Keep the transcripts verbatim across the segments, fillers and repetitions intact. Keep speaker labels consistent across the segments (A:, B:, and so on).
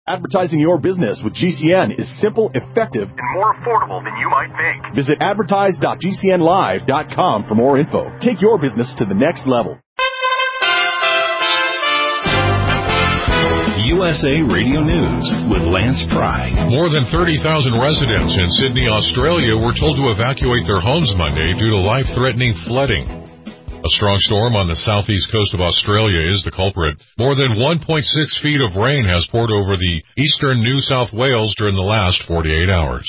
A: Advertising your business with G C N is simple, effective, and more affordable than you might think. Visit advertise dot g c n live dot com for more info. Take your business to the next level.
B: U S A Radio News with Lance Pry.
C: More than thirty thousand residents in Sydney, Australia were told to evacuate their homes Monday due to life-threatening flooding. A strong storm on the southeast coast of Australia is the culprit. More than one point six feet of rain has poured over the eastern New South Wales during the last forty-eight hours.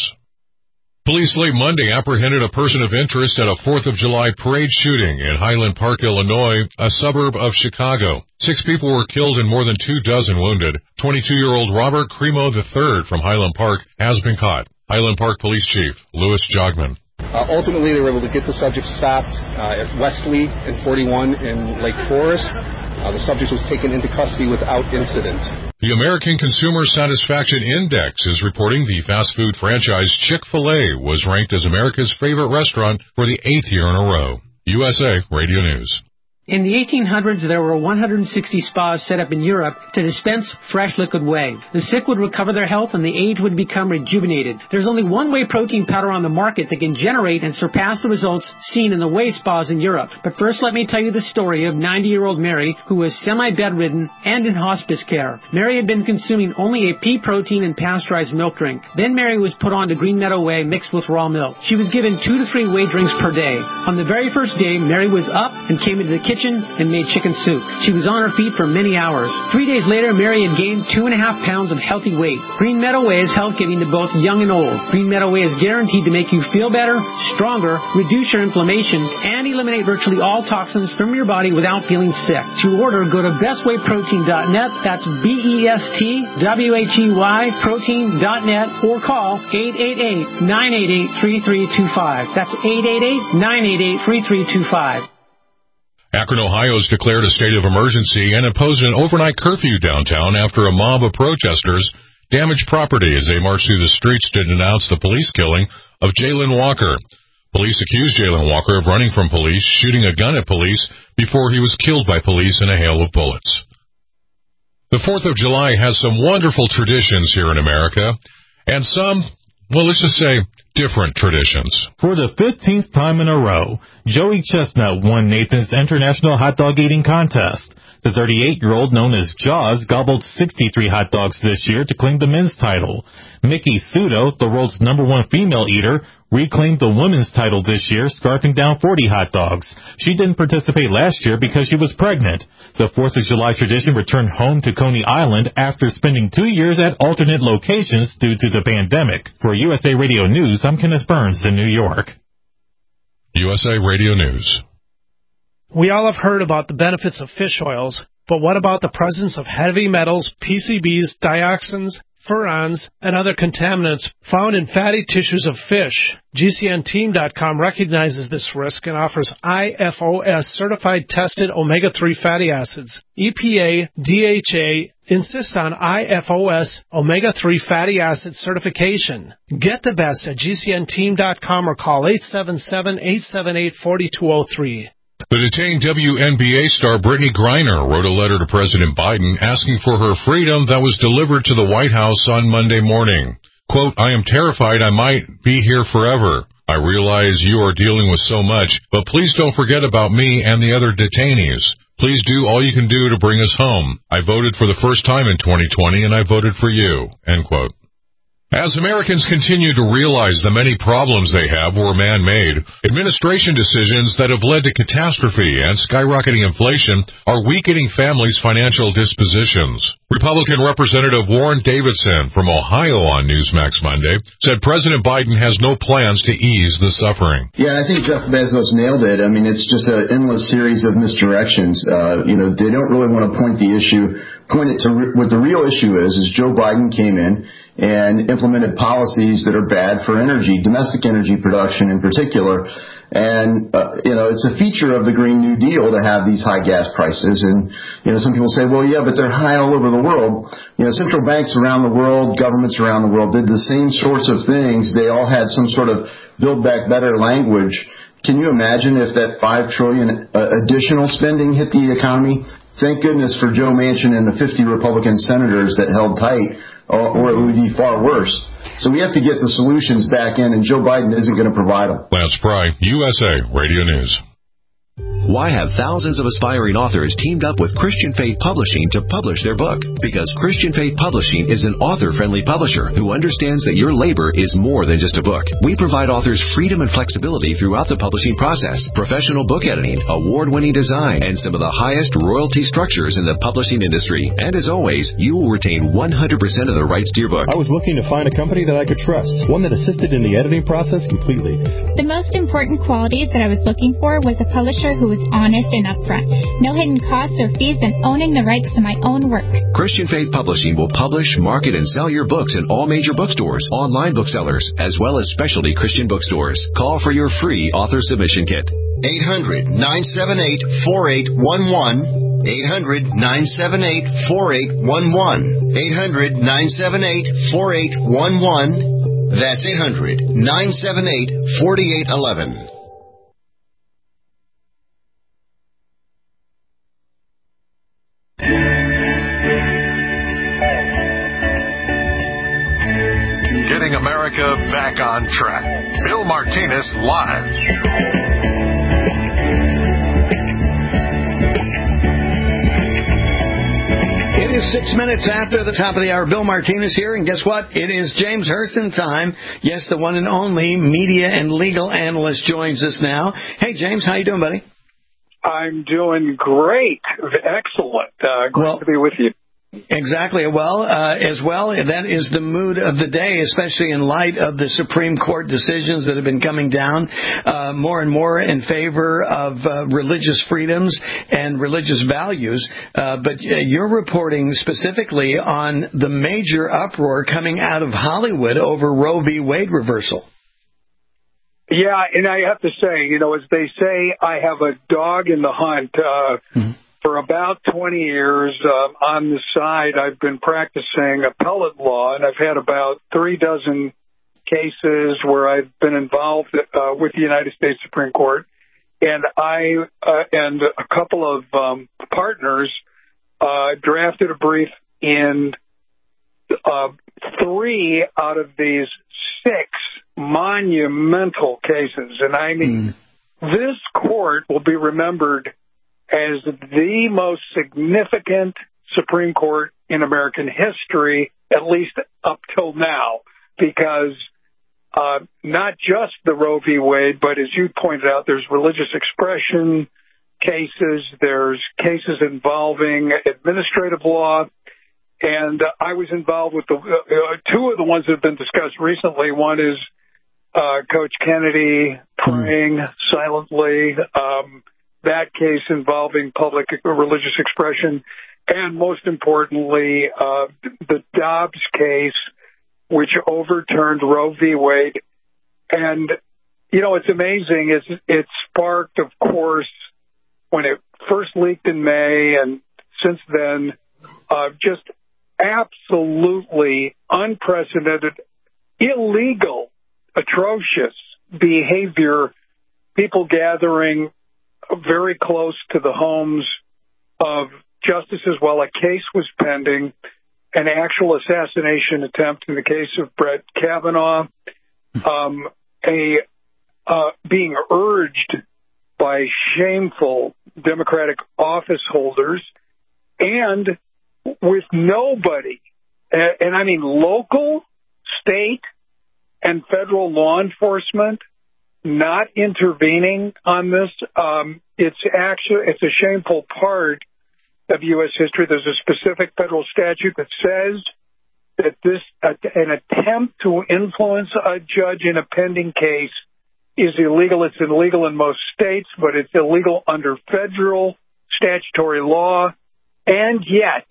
C: Police late Monday apprehended a person of interest at a fourth of July parade shooting in Highland Park, Illinois, a suburb of Chicago. Six people were killed and more than two dozen wounded. twenty-two-year-old Robert Cremo the third from Highland Park has been caught. Highland Park Police Chief Louis Jogman.
D: Uh, ultimately, they were able to get the subject stopped uh, at Wesley and forty-one in Lake Forest. Uh, the subject was taken into custody without incident.
C: The American Consumer Satisfaction Index is reporting the fast food franchise Chick-fil-A was ranked as America's favorite restaurant for the eighth year in a row. U S A Radio News.
E: In the eighteen hundreds, there were one hundred sixty spas set up in Europe to dispense fresh liquid whey. The sick would recover their health and the aged would become rejuvenated. There's only one whey protein powder on the market that can generate and surpass the results seen in the whey spas in Europe. But first, let me tell you the story of ninety-year-old Mary, who was semi-bedridden and in hospice care. Mary had been consuming only a pea protein and pasteurized milk drink. Then Mary was put on to Green Meadow Whey mixed with raw milk. She was given two to three whey drinks per day. On the very first day, Mary was up and came into the kitchen and made chicken soup. She was on her feet for many hours. Three days later, Mary had gained two and a half pounds of healthy weight. Green Meadow Whey is health-giving to both young and old. Green Meadow Whey is guaranteed to make you feel better, stronger, reduce your inflammation, and eliminate virtually all toxins from your body without feeling sick. To order, go to best whey protein dot net. That's B E S T W H E Y protein dot net or call eight eight eight, nine eight eight, three three two five. That's eight eight eight, nine eight eight, three three two five.
C: Akron, Ohio has declared a state of emergency and imposed an overnight curfew downtown after a mob of protesters damaged property as they marched through the streets to denounce the police killing of Jayland Walker. Police accused Jayland Walker of running from police, shooting a gun at police before he was killed by police in a hail of bullets. The fourth of July has some wonderful traditions here in America, and some, well, let's just say, different traditions.
F: For the fifteenth time in a row, Joey Chestnut won Nathan's International Hot Dog Eating Contest. The thirty-eight-year-old, known as Jaws, gobbled sixty-three hot dogs this year to claim the men's title. Mickey Thudo, the world's number one female eater, reclaimed the women's title this year, scarfing down forty hot dogs. She didn't participate last year because she was pregnant. The fourth of July tradition returned home to Coney Island after spending two years at alternate locations due to the pandemic. For U S A Radio News, I'm Kenneth Burns in New York.
C: U S A Radio News.
G: We all have heard about the benefits of fish oils, but what about the presence of heavy metals, P C Bs, dioxins, furans, and other contaminants found in fatty tissues of fish? G C N team dot com recognizes this risk and offers I F O S certified tested omega three fatty acids. E P A, D H A insist on I F O S omega three fatty acid certification. Get the best at G C N team dot com or call eight seven seven, eight seven eight, four two zero three.
C: The detained W N B A star Brittany Griner wrote a letter to President Biden asking for her freedom that was delivered to the White House on Monday morning. Quote, I am terrified I might be here forever. I realize you are dealing with so much, but please don't forget about me and the other detainees. Please do all you can do to bring us home. I voted for the first time in twenty twenty, and I voted for you. End quote. As Americans continue to realize the many problems they have were man-made, administration decisions that have led to catastrophe and skyrocketing inflation are weakening families' financial dispositions. Republican Representative Warren Davidson from Ohio on Newsmax Monday said President Biden has no plans to ease the suffering.
H: Yeah, I think Jeff Bezos nailed it. I mean, it's just an endless series of misdirections. Uh, you know, they don't really want to point the issue, point it to re- what the real issue is, is Joe Biden came in and implemented policies that are bad for energy, domestic energy production in particular. And, uh, you know, it's a feature of the Green New Deal to have these high gas prices. And, you know, some people say, well, yeah, but they're high all over the world. You know, central banks around the world, governments around the world did the same sorts of things. They all had some sort of Build Back Better language. Can you imagine if that five trillion dollars uh, additional spending hit the economy? Thank goodness for Joe Manchin and the fifty Republican senators that held tight or, or it would be far worse. So we have to get the solutions back in, and Joe Biden isn't going to provide them.
C: Lance Pry, U S A Radio News.
I: Why have thousands of aspiring authors teamed up with Christian Faith Publishing to publish their book? Because Christian Faith Publishing is an author-friendly publisher who understands that your labor is more than just a book. We provide authors freedom and flexibility throughout the publishing process, professional book editing, award-winning design, and some of the highest royalty structures in the publishing industry. And as always, you will retain one hundred percent of the rights to your book.
J: I was looking to find a company that I could trust, one that assisted in the editing process completely.
K: The most important qualities that I was looking for was a publisher who was honest and upfront, no hidden costs or fees, and owning the rights to my own work.
I: Christian Faith Publishing will publish, market, and sell your books in all major bookstores, online booksellers, as well as specialty Christian bookstores. Call for your free author submission kit.
L: eight hundred, nine seven eight, four eight one one. eight hundred, nine seven eight, four eight one one. eight hundred, nine seven eight, four eight one one. That's eight hundred, nine seven eight, four eight one one.
B: Getting America back on track. Bill Martinez live.
M: It is six minutes after the top of the hour. Bill Martinez here, and guess what? It is James Hurston time. Yes, the one and only media and legal analyst joins us now. Hey, James, how you doing, buddy?
N: I'm doing great. Excellent. Uh, great well, to be with you.
M: Exactly. Well, uh, as well, that is the mood of the day, especially in light of the Supreme Court decisions that have been coming down uh, more and more in favor of uh, religious freedoms and religious values. Uh, but uh, you're reporting specifically on the major uproar coming out of Hollywood over Roe v. Wade reversal.
N: Yeah, and I have to say, you know, as they say, I have a dog in the hunt. Uh, mm-hmm. For about twenty years, uh, on the side, I've been practicing appellate law, and I've had about three dozen cases where I've been involved uh, with the United States Supreme Court. And I uh, and a couple of um, partners uh, drafted a brief in uh, three out of these six monumental cases. And I mean, mm. this court will be remembered as the most significant Supreme Court in American history, at least up till now, because uh, not just the Roe v. Wade, but as you pointed out, there's religious expression cases, there's cases involving administrative law, and uh, I was involved with the uh, two of the ones that have been discussed recently. One is uh, Coach Kennedy praying silently, um, that case involving public religious expression, and most importantly, uh, the Dobbs case, which overturned Roe v. Wade. And, you know, it's amazing. It's, it sparked, of course, when it first leaked in May, and since then, uh, just absolutely unprecedented, illegal, atrocious behavior, people gathering very close to the homes of justices while a case was pending, an actual assassination attempt in the case of Brett Kavanaugh, um, a uh, being urged by shameful Democratic office holders, and with nobody, and, and I mean local, state, and federal law enforcement not intervening on this. Um, it's actually, it's a shameful part of U S history. There's a specific federal statute that says that this, uh, an attempt to influence a judge in a pending case is illegal. It's illegal in most states, but it's illegal under federal statutory law. And yet,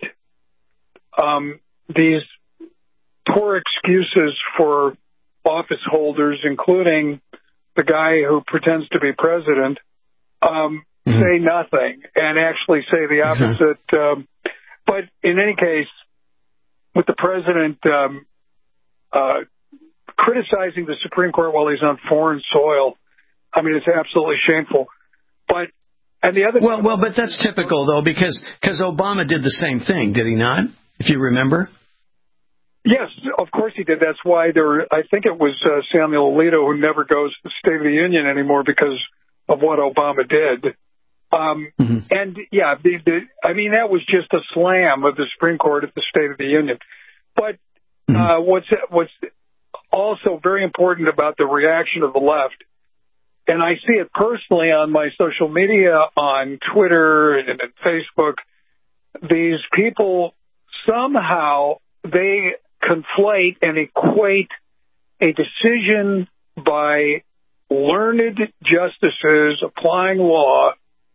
N: um, these poor excuses for office holders, including the guy who pretends to be president, um, mm-hmm. say nothing and actually say the opposite. Mm-hmm. Um, but in any case, with the president um, uh, criticizing the Supreme Court while he's on foreign soil, I mean, it's absolutely shameful. But and the other
M: well, well, but that's typical though, because because Obama did the same thing, did he not? If you remember.
N: Yes, of course he did. That's why there were, I think it was uh, Samuel Alito who never goes to the State of the Union anymore because of what Obama did. Um, mm-hmm. And, yeah, the, the, I mean, that was just a slam of the Supreme Court at the State of the Union. But mm-hmm. uh, what's what's also very important about the reaction of the left, and I see it personally on my social media, on Twitter and, and Facebook, these people somehow, they conflate and equate a decision by learned justices applying law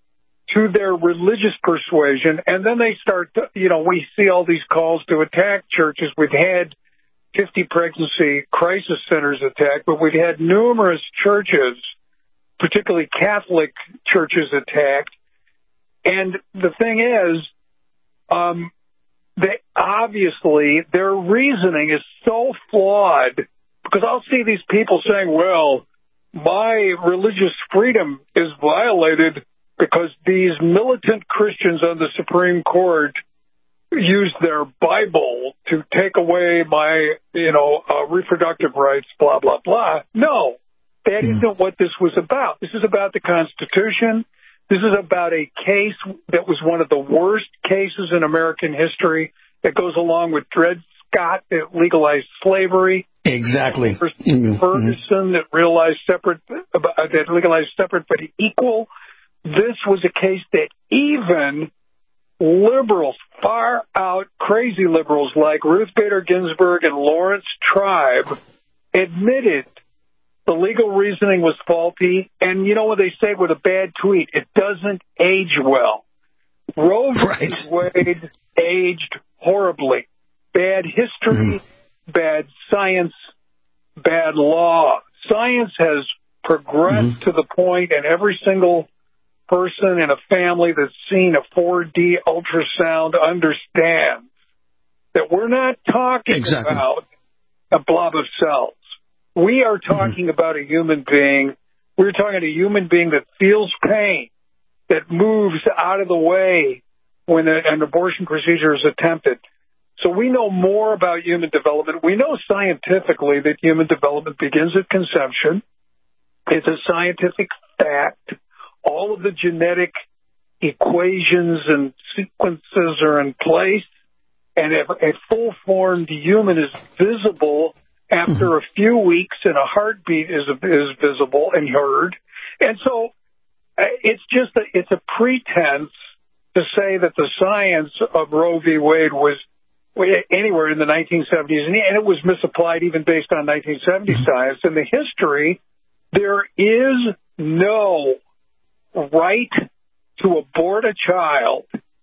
N: to their religious persuasion, and then they start, to, you know, we see all these calls to attack churches. We've had fifty pregnancy crisis centers attacked, but we've had numerous churches, particularly Catholic churches, attacked. And the thing is, um, they obviously their reasoning is so flawed, because I'll see these people saying, well, my religious freedom is violated because these militant Christians on the Supreme Court use their Bible to take away my, you know, uh, reproductive rights, blah, blah, blah. No, that mm. isn't what this was about. This is about the Constitution. This is about a case that was one of the worst cases in American history that goes along with Dred Scott that legalized slavery.
M: Exactly.
N: Ferguson mm-hmm. that realized separate, uh, that legalized separate but equal. This was a case that even liberals, far out crazy liberals like Ruth Bader Ginsburg and Lawrence Tribe admitted the legal reasoning was faulty. And you know what they say with a bad tweet? It doesn't age well. Roe versus right. Wade aged horribly. Bad history, mm-hmm. bad science, bad law. Science has progressed mm-hmm. to the point, and every single person in a family that's seen a four D ultrasound understands that we're not talking exactly. about a blob of cells. We are talking mm-hmm. about a human being. We're talking about a human being that feels pain, that moves out of the way when a, an abortion procedure is attempted. So we know more about human development. We know scientifically that human development begins at conception. It's a scientific fact. All of the genetic equations and sequences are in place, and a, a full-formed human is visible after a few weeks, and a heartbeat is is visible and heard. And so uh, it's just a, it's a pretense to say that the science of Roe v. Wade was anywhere in the nineteen seventies, and it was misapplied even based on nineteen seventy science. In the history, there is no right to abort a child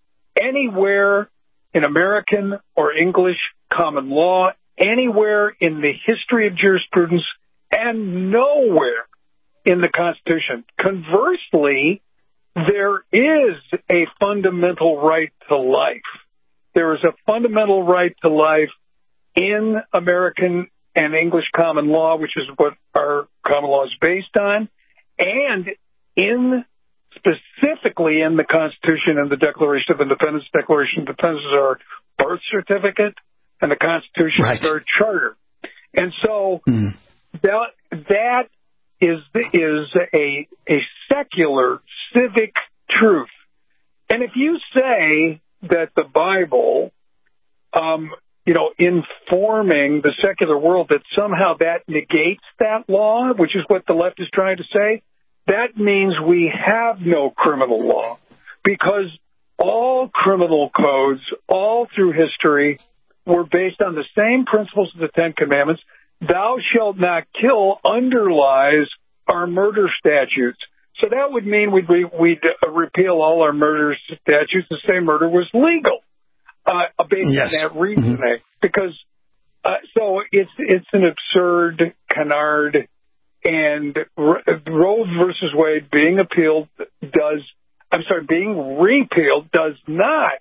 N: anywhere in American or English common law, anywhere in the history of jurisprudence, and nowhere in the Constitution. Conversely, there is a fundamental right to life. There is a fundamental right to life in American and English common law, which is what our common law is based on, and in specifically in the Constitution and the Declaration of Independence. Declaration of Independence is our birth certificate, and the Constitution right. is our charter. And so mm. that that is is a a secular civic truth. And if you say that the Bible, um, you know, informing the secular world, that somehow that negates that law, which is what the left is trying to say, that means we have no criminal law, because all criminal codes, all through history, were based on the same principles of the Ten Commandments. Thou shalt not kill underlies our murder statutes. So that would mean we'd, we'd uh, repeal all our murder statutes and say murder was legal, uh, based yes. on that reasoning. Mm-hmm. Because uh, so it's it's an absurd canard, and Roe versus Wade being appealed does, I'm sorry, being repealed does not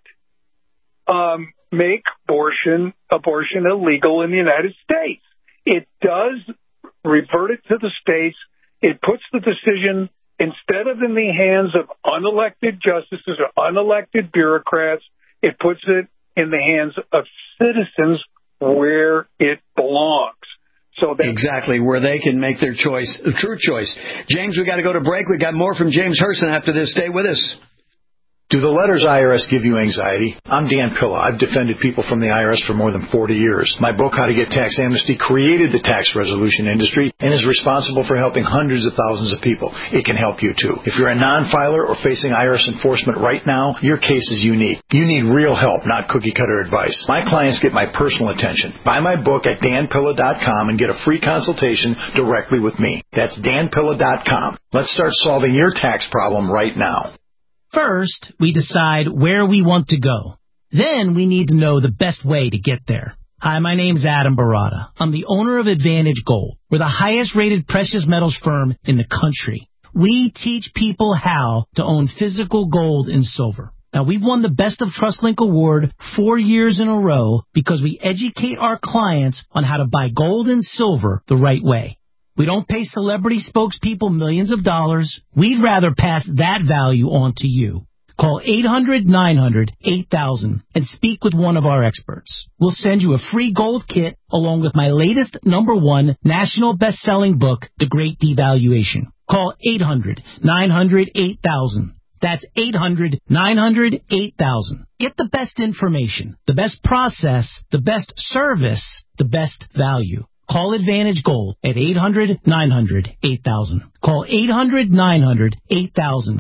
N: um, make abortion abortion illegal in the United States. It does revert it to the states. It puts the decision, instead of in the hands of unelected justices or unelected bureaucrats, it puts it in the hands of citizens where it belongs. So that
M: exactly, where they can make their choice, a true choice. James, we got to go to break. We got more from James Herson after this. Stay with us.
O: Do the letters I R S give you anxiety? I'm Dan Pilla. I've defended people from the I R S for more than forty years. My book, How to Get Tax Amnesty, created the tax resolution industry and is responsible for helping hundreds of thousands of people. It can help you, too. If you're a non-filer or facing I R S enforcement right now, your case is unique. You need real help, not cookie-cutter advice. My clients get my personal attention. Buy my book at dan pilla dot com and get a free consultation directly with me. That's dan pilla dot com. Let's start solving your tax problem right now.
P: First, we decide where we want to go. Then we need to know the best way to get there. Hi, my name's Adam Barada. I'm the owner of Advantage Gold. We're the highest-rated precious metals firm in the country. We teach people how to own physical gold and silver. Now, we've won the Best of TrustLink Award four years in a row because we educate our clients on how to buy gold and silver the right way. We don't pay celebrity spokespeople millions of dollars. We'd rather pass that value on to you. Call eight hundred nine hundred eight thousand and speak with one of our experts. We'll send you a free gold kit along with my latest number one national best-selling book, The Great Devaluation. Call eight hundred nine hundred eight thousand. That's eight hundred nine hundred eight thousand. Get the best information, the best process, the best service, the best value. Call Advantage Gold at eight hundred nine hundred eight thousand. Call eight hundred nine hundred eight thousand.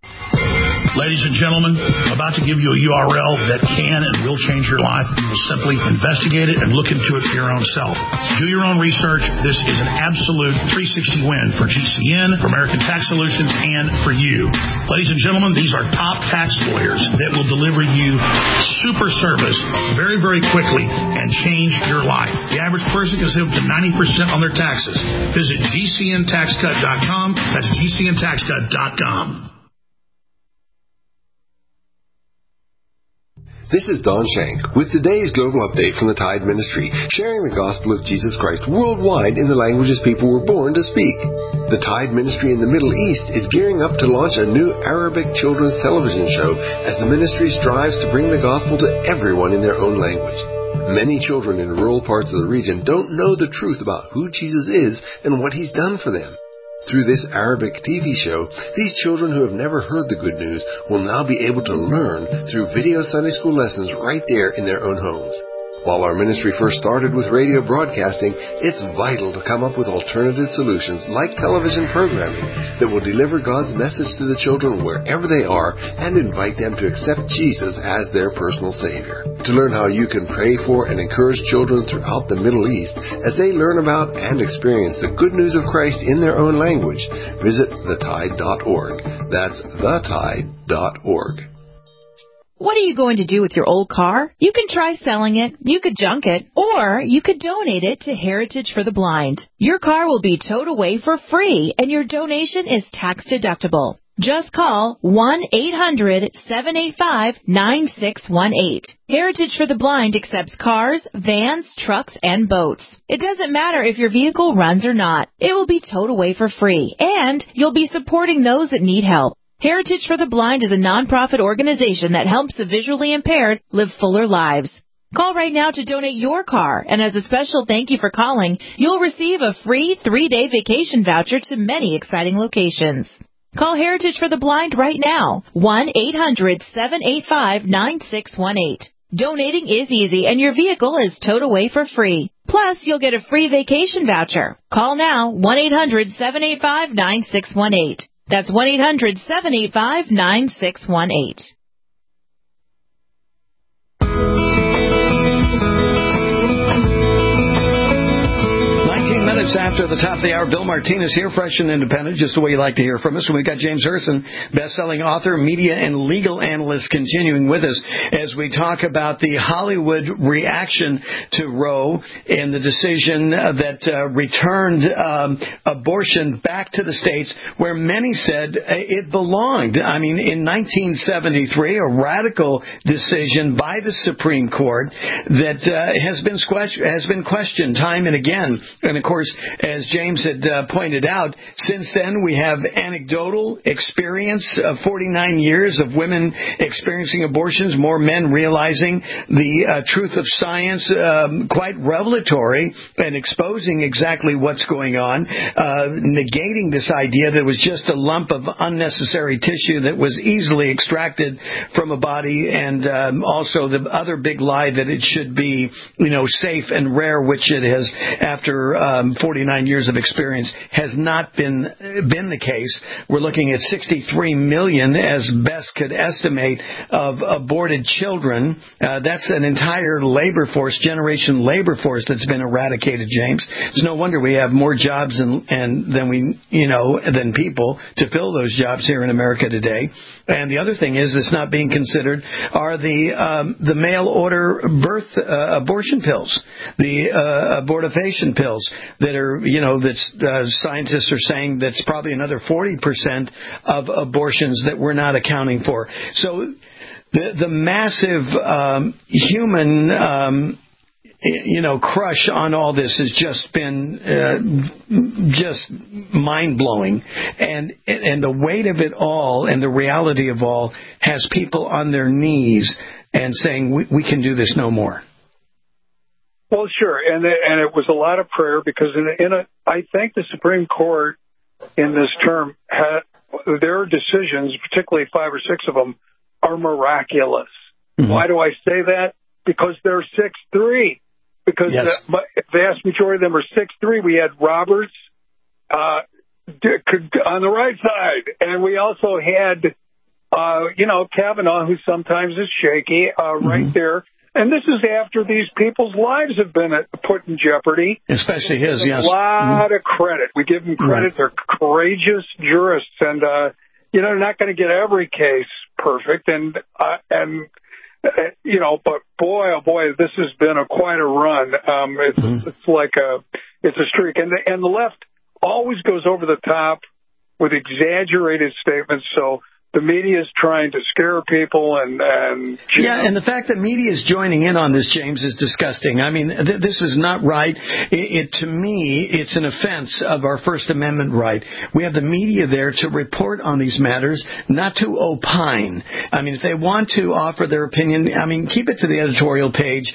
Q: Ladies and gentlemen, about to give you a U R L that can and will change your life. You will simply investigate it and look into it for your own self. Do your own research. This is an absolute three sixty win for G C N, for American Tax Solutions, and for you. Ladies and gentlemen, these are top tax lawyers that will deliver you super service very, very quickly and change your life. The average person can save up to ninety percent on their taxes. Visit G C N tax cut dot com. That's G C N tax cut dot com.
R: This is Don Shank with today's global update from the Tide Ministry, sharing the gospel of Jesus Christ worldwide in the languages people were born to speak. The Tide Ministry in the Middle East is gearing up to launch a new Arabic children's television show as the ministry strives to bring the gospel to everyone in their own language. Many children in rural parts of the region don't know the truth about who Jesus is and what he's done for them. Through this Arabic T V show, these children who have never heard the good news will now be able to learn through video Sunday school lessons right there in their own homes. While our ministry first started with radio broadcasting, it's vital to come up with alternative solutions like television programming that will deliver God's message to the children wherever they are and invite them to accept Jesus as their personal Savior. To learn how you can pray for and encourage children throughout the Middle East as they learn about and experience the good news of Christ in their own language, visit the tide dot org. That's the tide dot org.
S: What are you going to do with your old car? You can try selling it, you could junk it, or you could donate it to Heritage for the Blind. Your car will be towed away for free, and your donation is tax deductible. Just call one eight hundred seven eight five nine six one eight. Heritage for the Blind accepts cars, vans, trucks, and boats. It doesn't matter if your vehicle runs or not. It will be towed away for free, and you'll be supporting those that need help. Heritage for the Blind is a nonprofit organization that helps the visually impaired live fuller lives. Call right now to donate your car, and as a special thank you for calling, you'll receive a free three-day vacation voucher to many exciting locations. Call Heritage for the Blind right now, one eight hundred seven eight five nine six one eight. Donating is easy, and your vehicle is towed away for free. Plus, you'll get a free vacation voucher. Call now, one eight hundred seven eight five nine six one eight. That's one eight hundred seven eight five nine six one eight.
M: Minutes after the top of the hour, Bill Martinez here, fresh and independent, just the way you like to hear from us. And we've got James Herson, best-selling author, media and legal analyst, continuing with us as we talk about the Hollywood reaction to Roe and the decision that uh, returned um, abortion back to the states where many said it belonged. I mean, in nineteen seventy-three, a radical decision by the Supreme Court that uh, has been squash- has been questioned time and again. And of course, as James had uh, pointed out, since then we have anecdotal experience of forty-nine years of women experiencing abortions, more men realizing the uh, truth of science, um, quite revelatory and exposing exactly what's going on, uh, negating this idea that it was just a lump of unnecessary tissue that was easily extracted from a body, and um, also the other big lie that it should be, you know, safe and rare, which it has, after um, forty-nine years of experience, has not been been the case. We're looking at sixty-three million, as best could estimate, of aborted children. Uh, that's an entire labor force, generation labor force that's been eradicated, James. It's no wonder we have more jobs and, and than we, you know, than people to fill those jobs here in America today. And the other thing is that's not being considered are the um, the mail order birth uh, abortion pills, the uh, abortifacient pills that are, you know, that uh, scientists are saying that's probably another forty percent of abortions that we're not accounting for. So the the massive um, human um, you know, crush on all this has just been uh, just mind-blowing. And and the weight of it all and the reality of all has people on their knees and saying, we, we can do this no more.
N: Well, sure. And and it was a lot of prayer, because in, in a, I think the Supreme Court in this term, had, their decisions, particularly five or six of them, are miraculous. Mm-hmm. Why do I say that? Because they're six three. Because yes. the vast majority of them are six three. We had Roberts uh, on the right side, and we also had, uh, you know, Kavanaugh, who sometimes is shaky, uh, mm-hmm. right there. And this is after these people's lives have been put in jeopardy.
M: Especially his, yes.
N: A lot mm-hmm. of credit. We give them credit. Right. They're courageous jurists, and, uh, you know, they're not going to get every case perfect. And, uh, and, you know, but boy, oh boy, this has been a quite a run. Um, it's, mm-hmm. it's like a, it's a streak. And the, and the left always goes over the top with exaggerated statements. So the media is trying to scare people, and, and
M: yeah, and the fact that media is joining in on this, James, is disgusting. I mean, th- this is not right. It, it to me, it's an offense of our First Amendment right. We have the media there to report on these matters, not to opine. I mean, if they want to offer their opinion, I mean, keep it to the editorial page,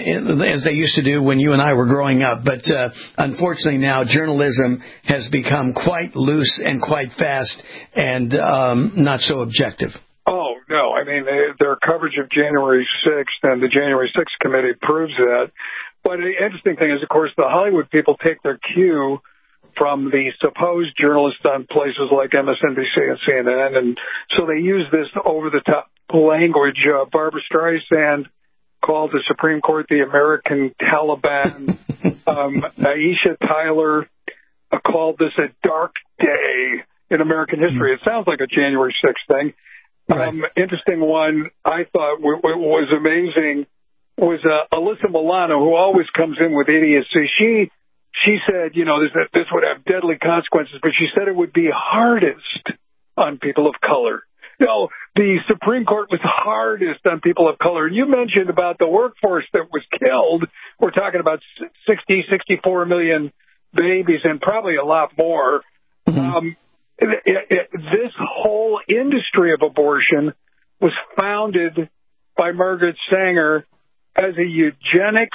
M: as they used to do when you and I were growing up. But uh, unfortunately, now journalism has become quite loose and quite fast, and um, not so objective.
N: Oh, no. I mean, they, their coverage of January sixth and the January sixth committee proves that. But the interesting thing is, of course, the Hollywood people take their cue from the supposed journalists on places like M S N B C and C N N, and so they use this over-the-top language. Uh, Barbara Streisand called the Supreme Court the American Taliban. um, Aisha Tyler uh, called this a dark day in American history. It sounds like a January sixth thing. Right. Um, interesting one I thought w- w- was amazing was uh, Alyssa Milano, who always comes in with idiocy. She she said, you know, this, this would have deadly consequences, but she said it would be hardest on people of color. No, the Supreme Court was hardest on people of color. And you mentioned about the workforce that was killed. We're talking about sixty, sixty-four million babies, and probably a lot more. Mm-hmm. Um, It, it, it, this whole industry of abortion was founded by Margaret Sanger as a eugenics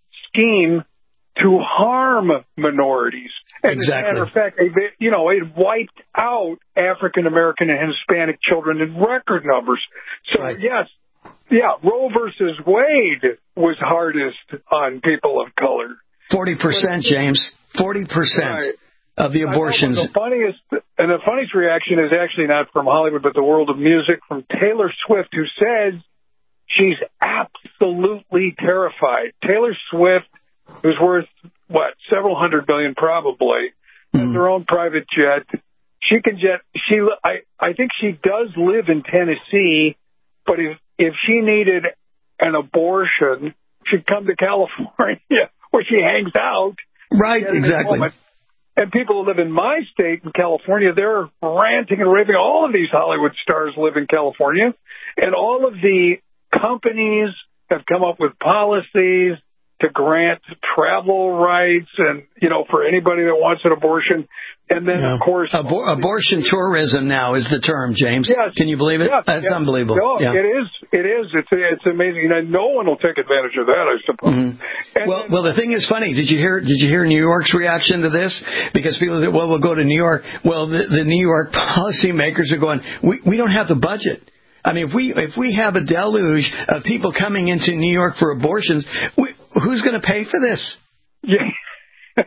N: scheme to harm minorities. And
M: exactly.
N: As a matter of fact, it, you know, it wiped out African American and Hispanic children in record numbers. So, right. yes, yeah, Roe versus Wade was hardest on people of color.
M: forty percent, James. forty percent. Right. Of the abortions.
N: Know, the funniest, and the funniest reaction is actually not from Hollywood, but the world of music, from Taylor Swift, who says she's absolutely terrified. Taylor Swift, who's worth, what, several hundred billion probably, mm. has her own private jet. She can jet, she, I, I think she does live in Tennessee, but if, if she needed an abortion, she'd come to California, where she hangs out.
M: Right, exactly.
N: And people who live in my state, in California, they're ranting and raving. All of these Hollywood stars live in California. And all of the companies have come up with policies to grant travel rights and, you know, for anybody that wants an abortion. And then,
M: yeah.
N: of course...
M: Abor- abortion tourism now is the term, James.
N: Yes.
M: Can you believe it?
N: Yes,
M: That's
N: yes.
M: unbelievable.
N: No,
M: yeah.
N: it is. It is. It's it's amazing. You know, no one will take advantage of that, I suppose.
M: Mm-hmm. Well, well, the thing is funny. Did you hear? Did you hear New York's reaction to this? Because people say, "Well, we'll go to New York." Well, the, the New York policymakers are going, "We we don't have the budget." I mean, if we if we have a deluge of people coming into New York for abortions, we, who's going to pay for this?
N: Yeah.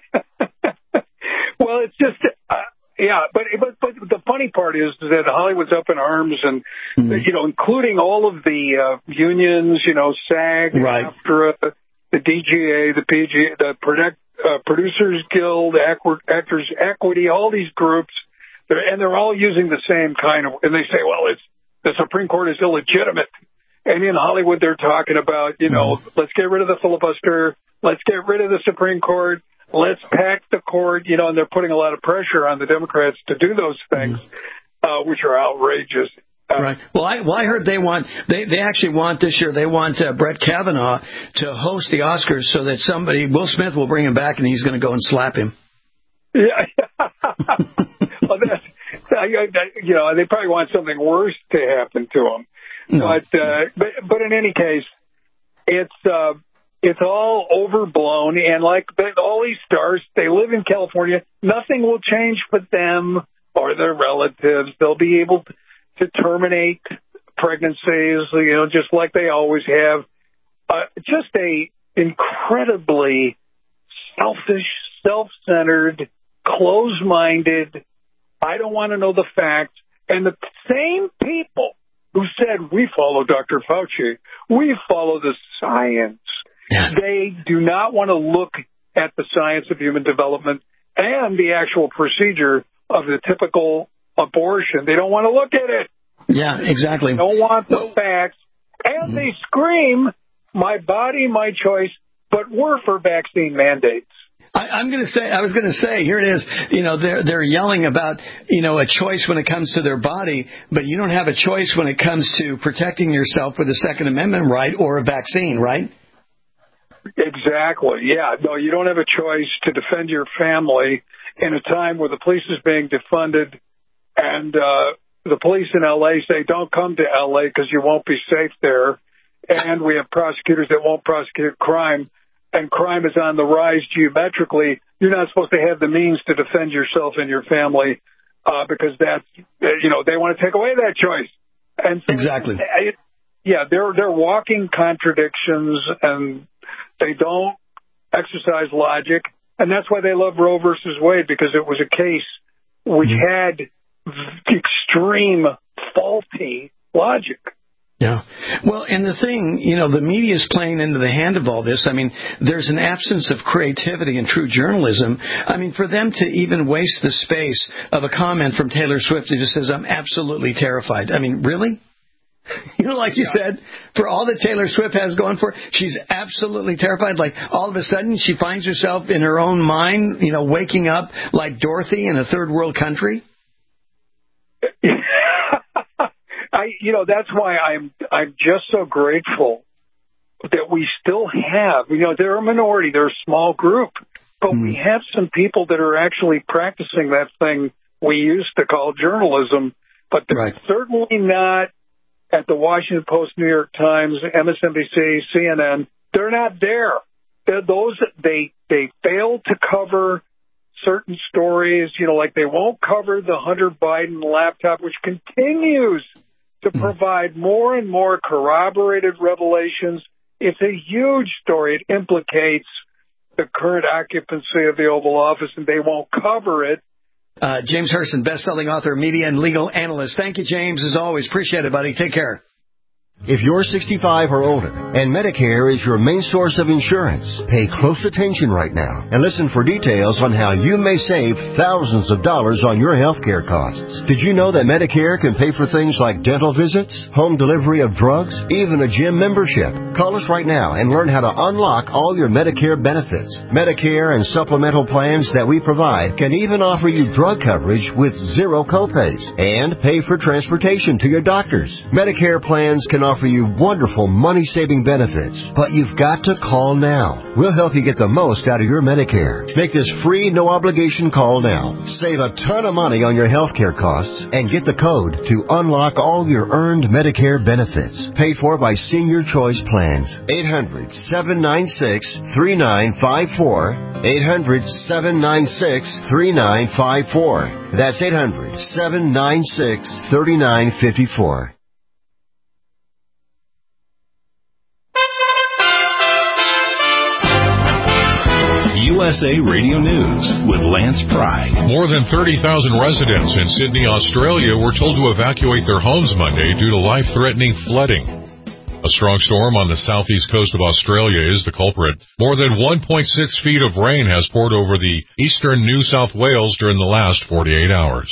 N: Well, it's just. Uh, Yeah, but, but but the funny part is that Hollywood's up in arms, and mm-hmm. you know, including all of the uh, unions, you know, SAG,
M: right.
N: AFTRA, the D G A, the P G A, the Product, uh, Producers Guild, Actors Equity, all these groups, they're, and they're all using the same kind of. And they say, well, it's the Supreme Court is illegitimate, and in Hollywood they're talking about, you know, mm-hmm. let's get rid of the filibuster, let's get rid of the Supreme Court. Let's pack the court, you know, and they're putting a lot of pressure on the Democrats to do those things, mm-hmm. uh, which are outrageous. Uh,
M: right. Well, I, well, I heard they want, they, they actually want this year, they want uh, Brett Kavanaugh to host the Oscars so that somebody, Will Smith will bring him back and he's going to go and slap him.
N: Yeah. Well, that's, I, I, you know, they probably want something worse to happen to him. No. But, uh, but, but in any case, it's, uh, It's all overblown, and like all these stars, they live in California. Nothing will change for them or their relatives. They'll be able to terminate pregnancies, you know, just like they always have. Uh, just a incredibly selfish, self-centered, closed-minded, I don't want to know the facts. And the same people who said, we follow Doctor Fauci, we follow the science, yes. They do not want to look at the science of human development and the actual procedure of the typical abortion. They don't want to look at it.
M: Yeah, exactly.
N: They don't want the facts. And mm-hmm. they scream, my body, my choice, but we're for vaccine mandates.
M: I, I'm going to say, I was going to say, here it is, you know, they're, they're yelling about, you know, a choice when it comes to their body, but you don't have a choice when it comes to protecting yourself with a Second Amendment right or a vaccine, right?
N: Exactly. Yeah. No, you don't have a choice to defend your family in a time where the police is being defunded and uh, the police in L A say, don't come to L A because you won't be safe there. And we have prosecutors that won't prosecute crime. And crime is on the rise geometrically. You're not supposed to have the means to defend yourself and your family uh, because that's, you know, they want to take away that choice. And so,
M: exactly.
N: It, yeah, they're they're walking contradictions, and they don't exercise logic, and that's why they love Roe versus Wade, because it was a case which had extreme faulty logic.
M: Yeah. Well, and the thing, you know, the media is playing into the hand of all this. I mean, there's an absence of creativity in true journalism. I mean, for them to even waste the space of a comment from Taylor Swift who just says, I'm absolutely terrified. I mean, really? You know, like you yeah. said, for all that Taylor Swift has going for her, she's absolutely terrified. Like, all of a sudden, she finds herself in her own mind, you know, waking up like Dorothy in a third world country.
N: I, you know, that's why I'm I'm just so grateful that we still have, you know, they're a minority, they're a small group, but mm. we have some people that are actually practicing that thing we used to call journalism, but they're right. certainly not at the Washington Post, New York Times, M S N B C, C N N. They're not there. They're those they they fail to cover certain stories, you know, like they won't cover the Hunter Biden laptop, which continues to provide more and more corroborated revelations. It's a huge story. It implicates the current occupancy of the Oval Office, and they won't cover it.
M: Uh, James Hurston, best-selling author, media and legal analyst. Thank you, James, as always. Appreciate it, buddy. Take care.
T: If you're sixty-five or older and Medicare is your main source of insurance, pay close attention right now and listen for details on how you may save thousands of dollars on your health care costs. Did you know that Medicare can pay for things like dental visits, home delivery of drugs, even a gym membership? Call us right now and learn how to unlock all your Medicare benefits. Medicare and supplemental plans that we provide can even offer you drug coverage with zero copays and pay for transportation to your doctors. Medicare plans can offer offer you wonderful money-saving benefits. But you've got to call now. We'll help you get the most out of your Medicare. Make this free, no-obligation call now. Save a ton of money on your health care costs and get the code to unlock all your earned Medicare benefits. Paid for by Senior Choice Plans. eight hundred, seven nine six, three nine five four. eight hundred, seven nine six, three nine five four. That's eight hundred, seven nine six, three nine five four.
U: U S A Radio News with Lance Pry.
C: More than thirty thousand residents in Sydney, Australia were told to evacuate their homes Monday due to life-threatening flooding. A strong storm on the southeast coast of Australia is the culprit. More than one point six feet of rain has poured over the eastern New South Wales during the last forty-eight hours.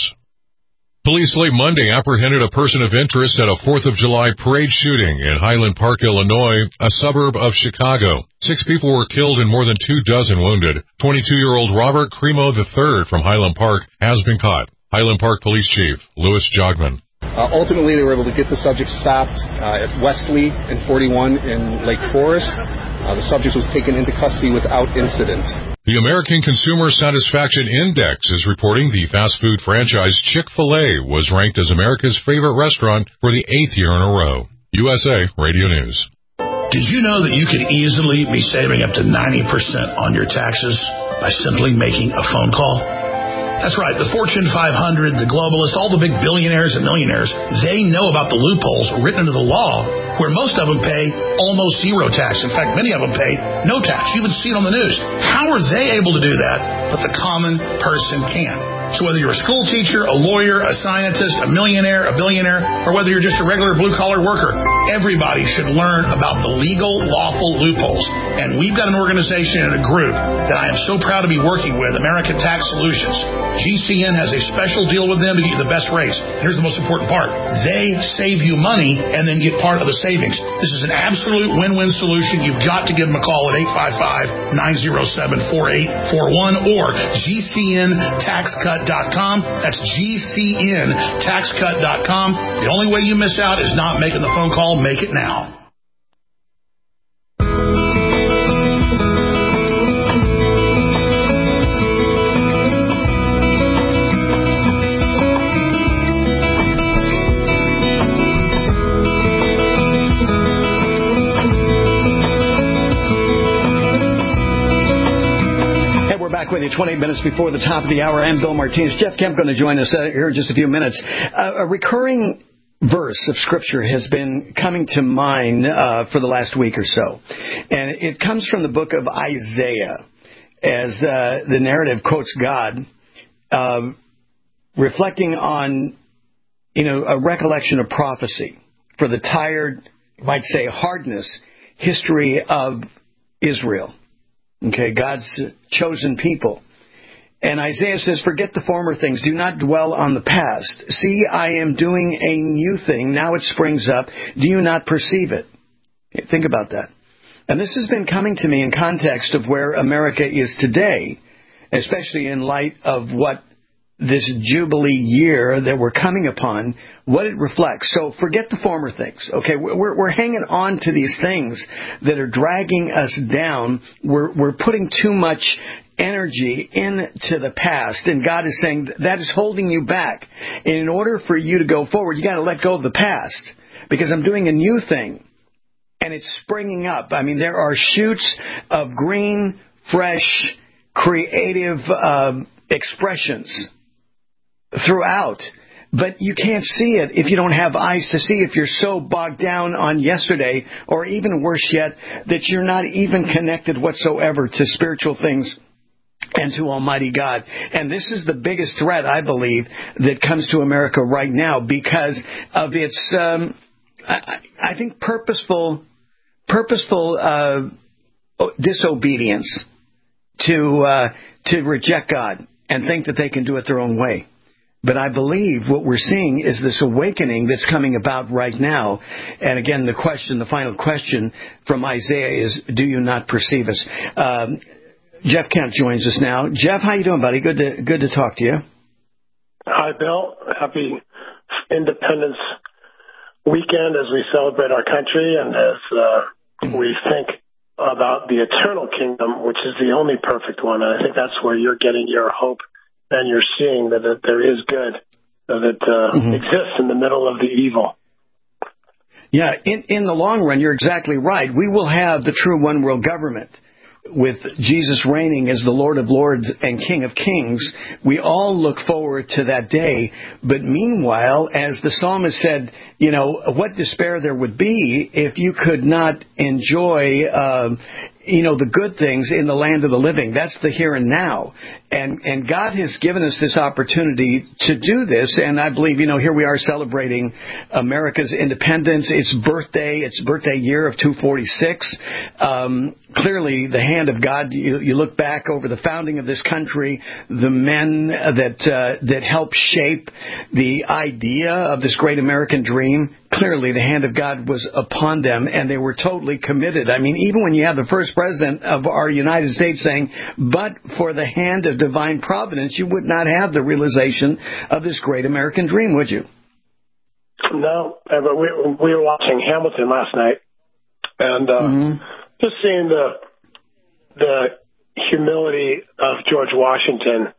C: Police late Monday apprehended a person of interest at a fourth of July parade shooting in Highland Park, Illinois, a suburb of Chicago. Six people were killed and more than two dozen wounded. twenty-two-year-old Robert Cremo the third from Highland Park has been caught. Highland Park Police Chief Louis Jogman.
D: Uh, ultimately, they were able to get the subject stopped uh, at Wesley and forty-one in Lake Forest. Uh, the subject was taken into custody without incident.
C: The American Consumer Satisfaction Index is reporting the fast food franchise Chick-fil-A was ranked as America's favorite restaurant for the eighth year in a row. U S A Radio News.
Q: Did you know that you could easily be saving up to ninety percent on your taxes by simply making a phone call? That's right. The Fortune five hundred, the globalists, all the big billionaires and millionaires, they know about the loopholes written into the law where most of them pay almost zero tax. In fact, many of them pay no tax. You even see it on the news. How are they able to do that, but the common person can't? So whether you're a school teacher, a lawyer, a scientist, a millionaire, a billionaire, or whether you're just a regular blue-collar worker, everybody should learn about the legal, lawful loopholes. And we've got an organization and a group that I am so proud to be working with, American Tax Solutions. G C N has a special deal with them to get you the best rates. Here's the most important part. They save you money and then get part of the savings. This is an absolute win-win solution. You've got to give them a call at eight five five, nine oh seven, four eight four one or G C N tax cut dot com. That's G C N tax cut dot com. The only way you miss out is not making the phone call. Make it now.
M: With you twenty minutes before the top of the hour. I'm Bill Martinez. Jeff Kemp going to join us here in just a few minutes. Uh, a recurring verse of Scripture has been coming to mind uh, for the last week or so. And it comes from the book of Isaiah, as uh, the narrative quotes God, uh, reflecting on, you know, a recollection of prophecy for the tired, you might say, hardness history of Israel. Okay, God's chosen people. And Isaiah says, forget the former things. Do not dwell on the past. See, I am doing a new thing. Now it springs up. Do you not perceive it? Okay, think about that. And this has been coming to me in context of where America is today, especially in light of what this Jubilee year that we're coming upon, what it reflects. So forget the former things. Okay, we're we're hanging on to these things that are dragging us down. We're we're putting too much energy into the past, and God is saying that is holding you back. And in order for you to go forward, you got to let go of the past, because I'm doing a new thing, and it's springing up. I mean, there are shoots of green, fresh, creative uh, expressions throughout, but you can't see it if you don't have eyes to see, if you're so bogged down on yesterday, or even worse yet, that you're not even connected whatsoever to spiritual things and to Almighty God. And this is the biggest threat, I believe, that comes to America right now because of its, um, I, I think, purposeful, purposeful uh, disobedience to uh, to reject God and think that they can do it their own way. But I believe what we're seeing is this awakening that's coming about right now. And again, the question, the final question from Isaiah is, do you not perceive us? Um, Jeff Kemp joins us now. Jeff, how you doing, buddy? Good to good to talk to you.
V: Hi, Bill. Happy Independence
A: weekend as we celebrate our country and as uh, we think about the eternal kingdom, which is the only perfect one. And I think that's where you're getting your hope, and you're seeing that, that there is good that uh, mm-hmm. exists in the middle of the evil.
M: Yeah, in, in the long run, you're exactly right. We will have the true one world government with Jesus reigning as the Lord of Lords and King of Kings. We all look forward to that day. But meanwhile, as the psalmist said, you know, what despair there would be if you could not enjoy, um, you know, the good things in the land of the living. That's the here and now. And and God has given us this opportunity to do this. And I believe, you know, here we are celebrating America's independence, its birthday, its birthday year of two forty-six. Um, clearly, the hand of God, you, you look back over the founding of this country, the men that uh, that helped shape the idea of this great American dream. Clearly, the hand of God was upon them, and they were totally committed. I mean, even when you have the first president of our United States saying, but for the hand of divine providence, you would not have the realization of this great American dream, would you?
A: No, but we, we were watching Hamilton last night, and uh, mm-hmm. just seeing the the humility of George Washington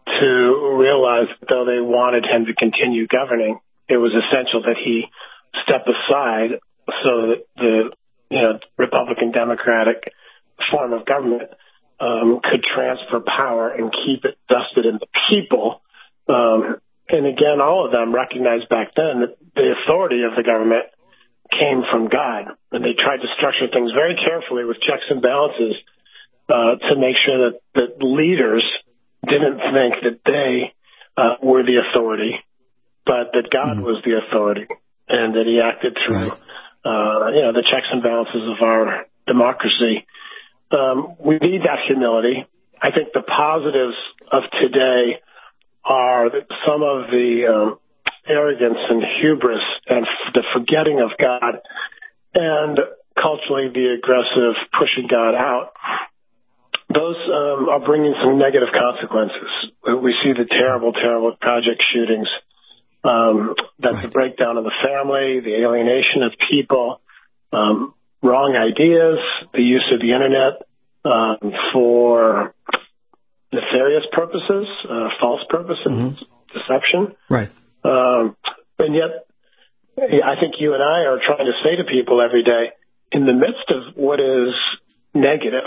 A: to realize that though they wanted him to continue governing, it was essential that he step aside so that the you know Republican Democratic form of government um, could transfer power and keep it vested in the people. Um, and again, all of them recognized back then that the authority of the government came from God, and they tried to structure things very carefully with checks and balances uh, to make sure that, that leaders didn't think that they uh, were the authority, but that God mm. was the authority, and that he acted through, right. uh, you know, the checks and balances of our democracy. Um, we need that humility. I think the positives of today are that some of the um, arrogance and hubris and f- the forgetting of God and culturally the aggressive pushing God out, those um, are bringing some negative consequences. We see the terrible, terrible project shootings. Um, that's right. The breakdown of the family, the alienation of people, um, wrong ideas, the use of the internet um, for nefarious purposes, uh, false purposes, mm-hmm. deception.
M: Right.
A: Um, and yet, I think you and I are trying to say to people every day, in the midst of what is negative,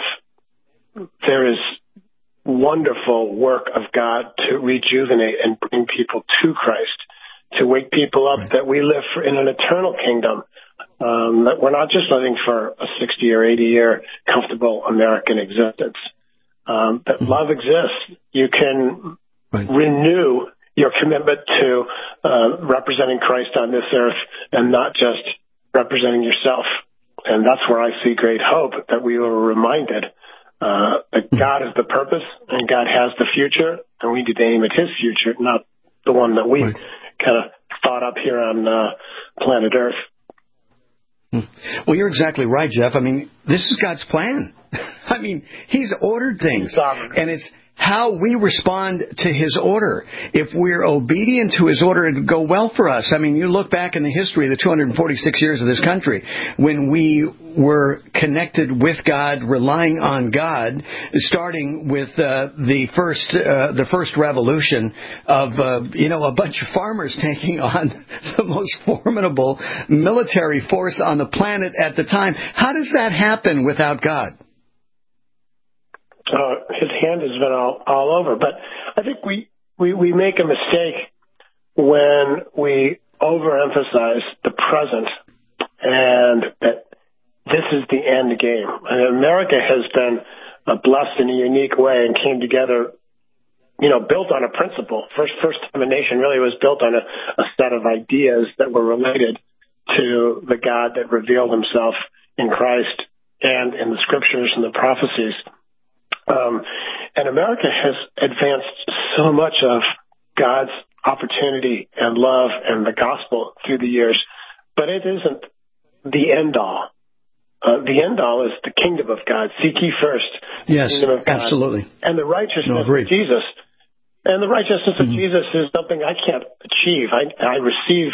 A: there is wonderful work of God to rejuvenate and bring people to Christ, to wake people up right. that we live for, in an eternal kingdom, um, that we're not just living for a sixty or eighty year comfortable American existence, um, that mm-hmm. love exists. You can right. renew your commitment to uh, representing Christ on this earth and not just representing yourself. And that's where I see great hope, that we were reminded uh, that God is the purpose and God has the future, and we need to aim at his future, not the one that we right. kind of thought up here on uh, planet Earth.
M: Well, you're exactly right, Jeff. I mean, this is God's plan. I mean, he's ordered things, and it's how we respond to his order. If we're obedient to his order, it'll go well for us. I mean, you look back in the history of the two hundred forty-six years of this country, when we were connected with God, relying on God, starting with uh, the first uh, the first revolution of, uh, you know, a bunch of farmers taking on the most formidable military force on the planet at the time. How does that happen without God?
A: Uh, his hand has been all, all over. But I think we, we, we make a mistake when we overemphasize the present and that this is the end game. And America has been uh, blessed in a unique way and came together, you know, built on a principle. First, first time a nation really was built on a, a set of ideas that were related to the God that revealed himself in Christ and in the scriptures and the prophecies. Um, and America has advanced so much of God's opportunity and love and the gospel through the years, but it isn't the end all. Uh, the end all is the kingdom of God. Seek ye first
M: yes,
A: the kingdom of God.
M: Absolutely.
A: And the righteousness
M: no,
A: of Jesus. And the righteousness of mm-hmm. Jesus is something I can't achieve. I, I receive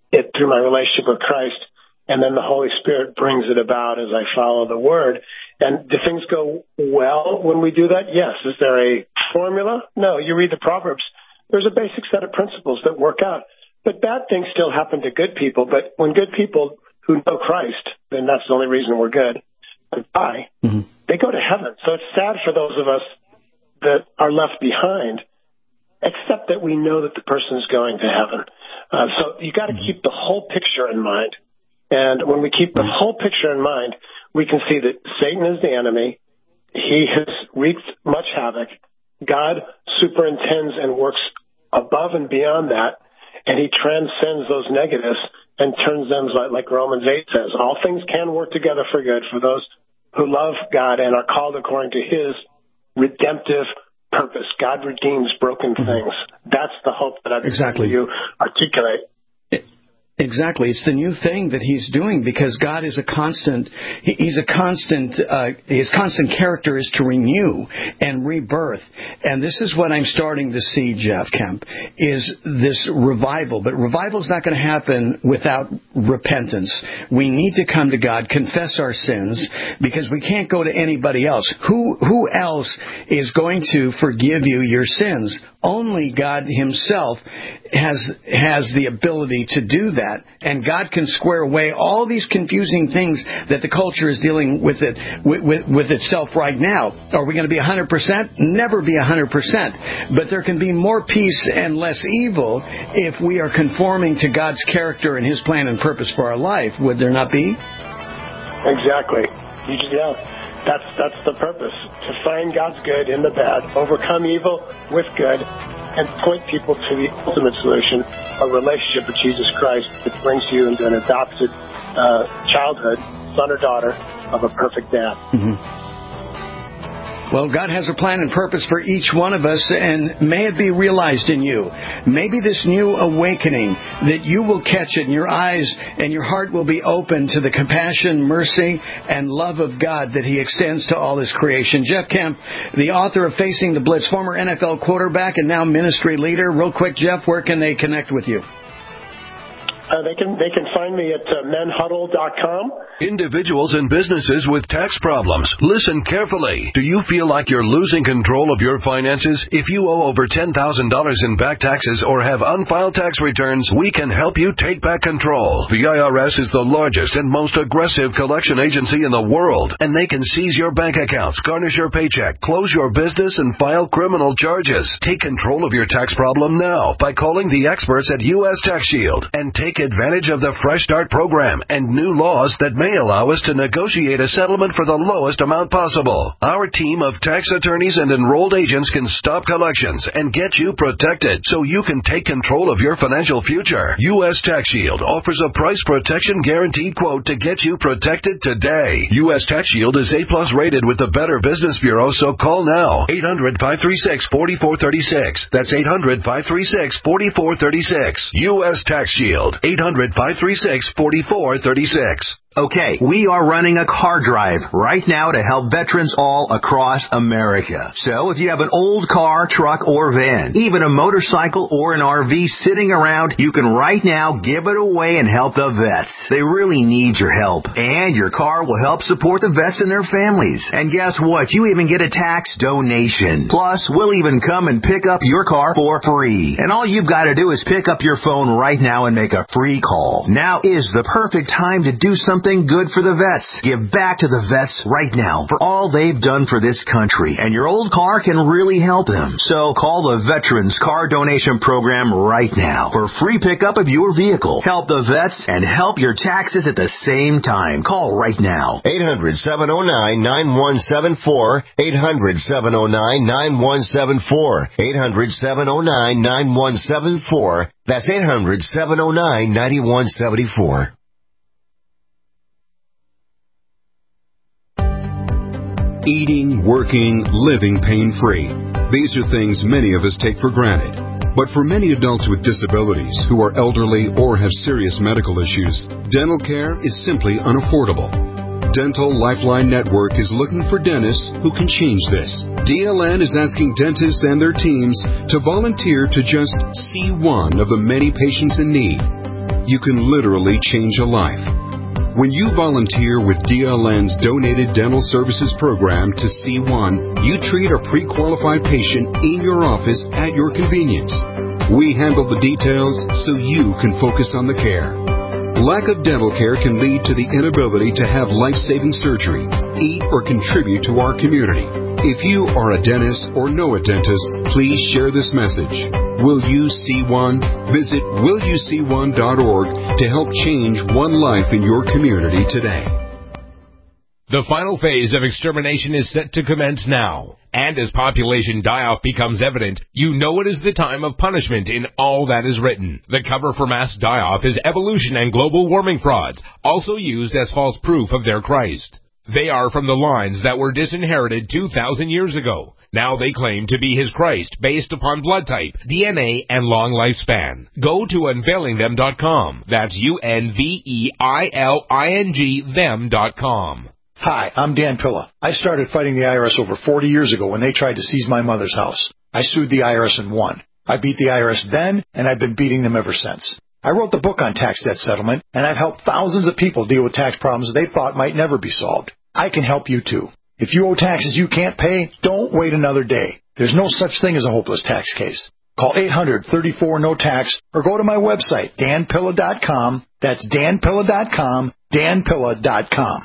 A: it through my relationship with Christ, and then the Holy Spirit brings it about as I follow the Word. And do things go well when we do that? Yes. Is there a formula? No. You read the Proverbs. There's a basic set of principles that work out. But bad things still happen to good people. But when good people who know Christ, then that's the only reason we're good, die, mm-hmm. they go to heaven. So it's sad for those of us that are left behind, except that we know that the person's going to heaven. Uh, so you got to mm-hmm. keep the whole picture in mind. And when we keep the whole picture in mind, we can see that Satan is the enemy. He has wreaked much havoc. God superintends and works above and beyond that, and he transcends those negatives and turns them, like, like Romans eight says, all things can work together for good for those who love God and are called according to his redemptive purpose. God redeems broken things. That's the hope that I've
M: exactly
A: you articulate.
M: Exactly. It's the new thing that he's doing, because God is a constant, he's a constant, uh, his constant character is to renew and rebirth. And this is what I'm starting to see, Jeff Kemp, is this revival. But revival is not going to happen without repentance. We need to come to God, confess our sins, because we can't go to anybody else. Who, who else is going to forgive you your sins? Only God himself has has the ability to do that. And God can square away all these confusing things that the culture is dealing with it with, with, with itself right now. Are we going to be one hundred percent? Never be one hundred percent. But there can be more peace and less evil if we are conforming to God's character and his plan and purpose for our life. Would there not be?
A: Exactly. You just, yeah. That's that's the purpose, to find God's good in the bad, overcome evil with good, and point people to the ultimate solution, a relationship with Jesus Christ that brings you into an adopted uh, childhood, son or daughter of a perfect dad.
M: Mm-hmm. Well, God has a plan and purpose for each one of us, and may it be realized in you. Maybe this new awakening, that you will catch it, and your eyes and your heart will be open to the compassion, mercy, and love of God that he extends to all his creation. Jeff Kemp, the author of Facing the Blitz, former N F L quarterback and now ministry leader. Real quick, Jeff, where can they connect with you?
A: Uh, they can they can find me at uh, men huddle dot com.
I: Individuals and businesses with tax problems, listen carefully. Do you feel like you're losing control of your finances? If you owe over ten thousand dollars in back taxes or have unfiled tax returns, we can help you take back control. The I R S is the largest and most aggressive collection agency in the world, and they can seize your bank accounts, garnish your paycheck, close your business, and file criminal charges. Take control of your tax problem now by calling the experts at U S Tax Shield and take advantage of the Fresh Start program and new laws that may allow us to negotiate a settlement for the lowest amount possible. Our team of tax attorneys and enrolled agents can stop collections and get you protected so you can take control of your financial future. U S Tax Shield offers a price protection guaranteed quote to get you protected today. U S Tax Shield is A plus rated with the Better Business Bureau, so call now. eight hundred, five three six, four four three six. That's eight hundred, five three six, four four three six. U S Tax Shield. eight hundred, five three six, four four three six.
E: Okay, we are running a car drive right now to help veterans all across America. So if you have an old car, truck, or van, even a motorcycle or an R V sitting around, you can right now give it away and help the vets. They really need your help. And your car will help support the vets and their families. And guess what? You even get a tax donation. Plus, we'll even come and pick up your car for free. And all you've got to do is pick up your phone right now and make a free call. Now is the perfect time to do something good for the vets. Give back to the vets right now for all they've done for this country, and your old car can really help them. So call the Veterans Car Donation Program right now for free pickup of your vehicle. Help the vets and help your taxes at the same time. Call right now.
T: eight hundred, seven oh nine, nine one seven four. eight hundred, seven oh nine, nine one seven four. eight hundred, seven oh nine, nine one seven four. That's eight hundred, seven oh nine, nine one seven four.
V: Eating, working, living pain-free. These are things many of us take for granted. But for many adults with disabilities who are elderly or have serious medical issues, dental care is simply unaffordable. Dental Lifeline Network is looking for dentists who can change this. D L N is asking dentists and their teams to volunteer to just see one of the many patients in need. you can literally change a life. When you volunteer with D L N's Donated Dental Services Program to C one, you treat a pre-qualified patient in your office at your convenience. We handle the details so you can focus on the care. Lack of dental care can lead to the inability to have life-saving surgery, eat, or contribute to our community. If you are a dentist or know a dentist, please share this message. Will you see one? Visit will you see one dot org to help change one life in your community today.
F: The final phase of extermination is set to commence now. And as population die-off becomes evident, you know it is the time of punishment in all that is written. The cover for mass die-off is evolution and global warming frauds, also used as false proof of their Christ. They are from the lines that were disinherited two thousand years ago. Now they claim to be his Christ based upon blood type, D N A, and long lifespan. Go to unveiling them dot com. That's U N V E I L I N G them dot com.
O: Hi, I'm Dan Pilla. I started fighting the I R S over forty years ago when they tried to seize my mother's house. I sued the I R S and won. I beat the I R S then, and I've been beating them ever since. I wrote the book on tax debt settlement, and I've helped thousands of people deal with tax problems they thought might never be solved. I can help you too. If you owe taxes you can't pay, don't wait another day. There's no such thing as a hopeless tax case. Call eight hundred, thirty-four, no tax or go to my website, dan pilla dot com. That's dan pilla dot com, dan pilla dot com.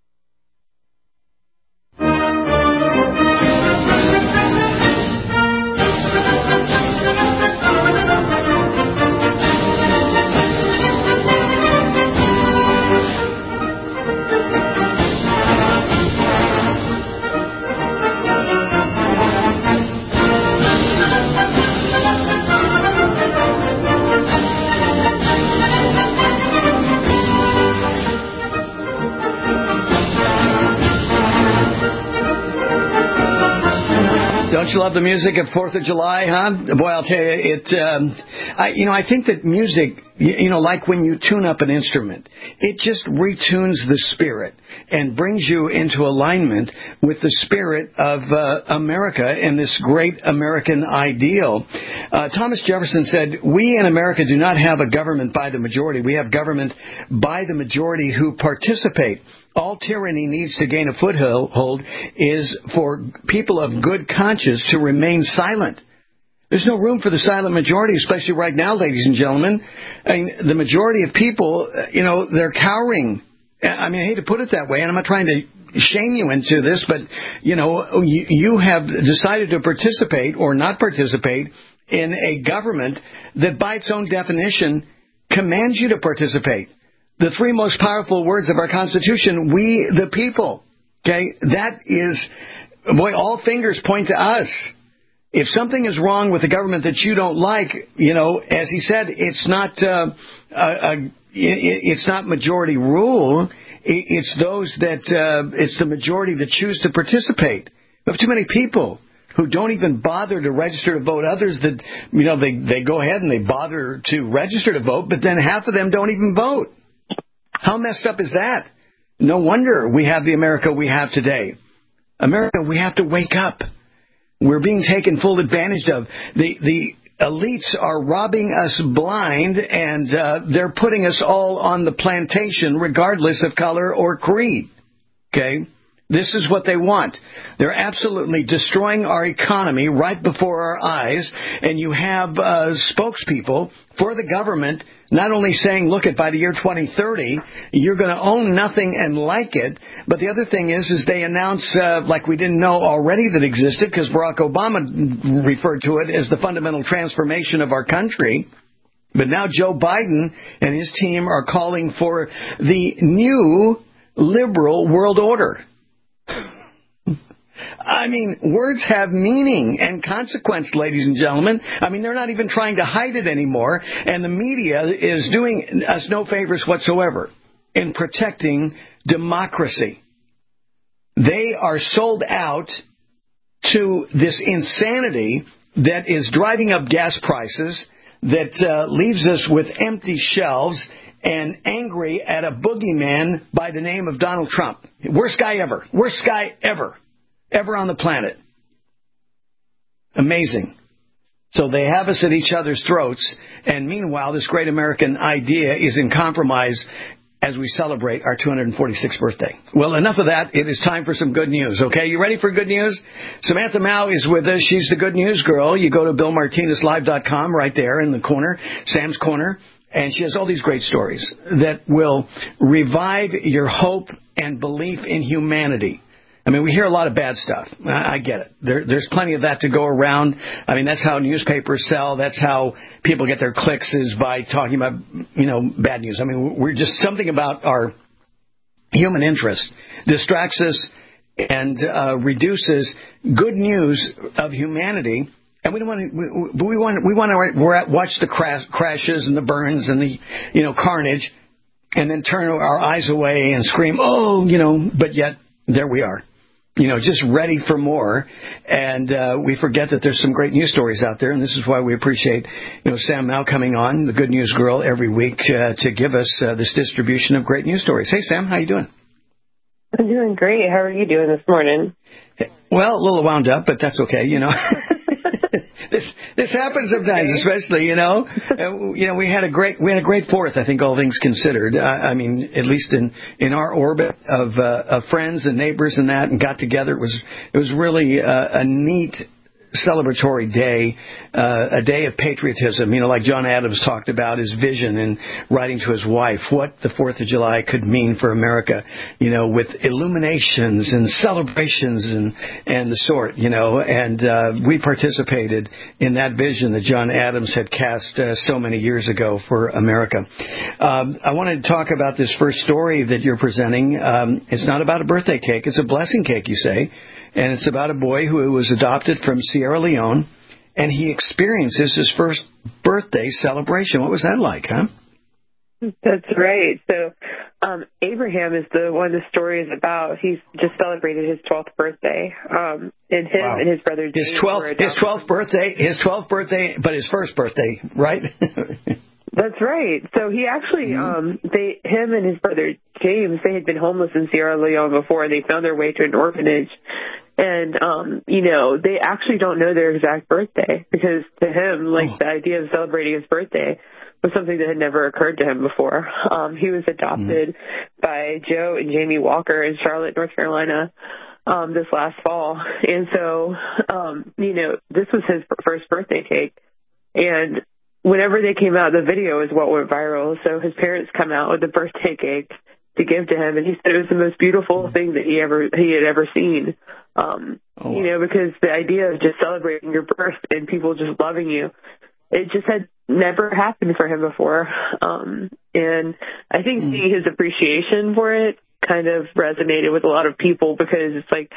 M: Don't you love the music of fourth of July, huh? Boy, I'll tell you, it, um, I, you know, I think that music, you, you know, like when you tune up an instrument, it just retunes the spirit and brings you into alignment with the spirit of uh, America and this great American ideal. Uh, Thomas Jefferson said, we in America do not have a government by the majority. We have government by the majority who participate. All tyranny needs to gain a foothold is for people of good conscience to remain silent. There's no room for the silent majority, especially right now, ladies and gentlemen. I mean, the majority of people, you know, they're cowering. I mean, I hate to put it that way, and I'm not trying to shame you into this, but, you know, you, you have decided to participate or not participate in a government that, by its own definition, commands you to participate. The three most powerful words of our Constitution, we the people. Okay? That is, boy, all fingers point to us. If something is wrong with the government that you don't like, you know, as he said, it's not uh, a, a, it's not majority rule. It's those that uh, it's the majority that choose to participate. We have too many people who don't even bother to register to vote. Others that, you know, they they go ahead and they bother to register to vote, but then half of them don't even vote. How messed up is that? No wonder we have the America we have today. America, we have to wake up. We're being taken full advantage of. The the elites are robbing us blind, and uh, they're putting us all on the plantation regardless of color or creed. Okay? This is what they want. They're absolutely destroying our economy right before our eyes, and you have uh, spokespeople for the government not only saying, look, it by the year twenty thirty, you're going to own nothing and like it, but the other thing is, is they announce, uh, like we didn't know already that existed, because Barack Obama referred to it as the fundamental transformation of our country. But now Joe Biden and his team are calling for the new liberal world order. I mean, words have meaning and consequence, ladies and gentlemen. I mean, they're not even trying to hide it anymore, and the media is doing us no favors whatsoever in protecting democracy. They are sold out to this insanity that is driving up gas prices, that uh, leaves us with empty shelves and angry at a boogeyman by the name of Donald Trump. Worst guy ever. Worst guy ever. Ever on the planet. Amazing. So they have us at each other's throats, and meanwhile, this great American idea is in compromise as we celebrate our two hundred forty-sixth birthday. Well, enough of that. It is time for some good news, okay? You ready for good news? Samantha Mao is with us. She's the good news girl. You go to bill martinez live dot com right there in the corner, Sam's Corner, and she has all these great stories that will revive your hope and belief in humanity. I mean, we hear a lot of bad stuff. I, I get it. There, there's plenty of that to go around. I mean, that's how newspapers sell. That's how people get their clicks, is by talking about, you know, bad news. I mean, we're just something about our human interest distracts us and uh, reduces good news of humanity. And we don't want to. We, we want. We want to watch the crash, crashes and the burns and the, you know, carnage, and then turn our eyes away and scream, "Oh, you know!" But yet there we are. You know, just ready for more, and uh, we forget that there's some great news stories out there, and this is why we appreciate, you know, Sam Mao coming on, the Good News Girl, every week uh, to give us uh, this distribution of great news stories. Hey, Sam, how you doing?
G: I'm doing great. How are you doing this morning?
M: Well, a little wound up, but that's okay, you know. This this happens sometimes, especially, you know. Uh, you know, we had a great we had a great fourth, I think, all things considered. I, I mean, at least in, in our orbit of uh, of friends and neighbors and that, and got together. It was it was really uh, a neat celebratory day, uh, a day of patriotism, you know, like John Adams talked about his vision in writing to his wife, what the fourth of July could mean for America, you know, with illuminations and celebrations and, and the sort, you know, and uh, we participated in that vision that John Adams had cast uh, so many years ago for America. Um, I wanted to talk about this first story that you're presenting. Um, it's not about a birthday cake. It's a blessing cake, you say. And it's about a boy who was adopted from Sierra Leone, and he experiences his first birthday celebration. What was that like, huh?
G: That's right. So um, Abraham is the one the story is about. He's just celebrated his twelfth birthday, um, and him wow. and his brother James
M: his twelfth
G: were
M: his twelfth birthday, his twelfth birthday, but his first birthday, right?
G: That's right. So he actually, um, they, him and his brother James, they had been homeless in Sierra Leone before, and they found their way to an orphanage. And, um, you know, they actually don't know their exact birthday, because to him, like, oh. the idea of celebrating his birthday was something that had never occurred to him before. Um, he was adopted mm. by Joe and Jamie Walker in Charlotte, North Carolina, um, this last fall. And so, um, you know, this was his first birthday cake. And whenever they came out, the video is what went viral. So his parents come out with the birthday cake to give to him, and he said it was the most beautiful thing that he ever he had ever seen. Um, oh. You know, because the idea of just celebrating your birth and people just loving you, it just had never happened for him before. Um, and I think mm. seeing his appreciation for it kind of resonated with a lot of people, because it's like,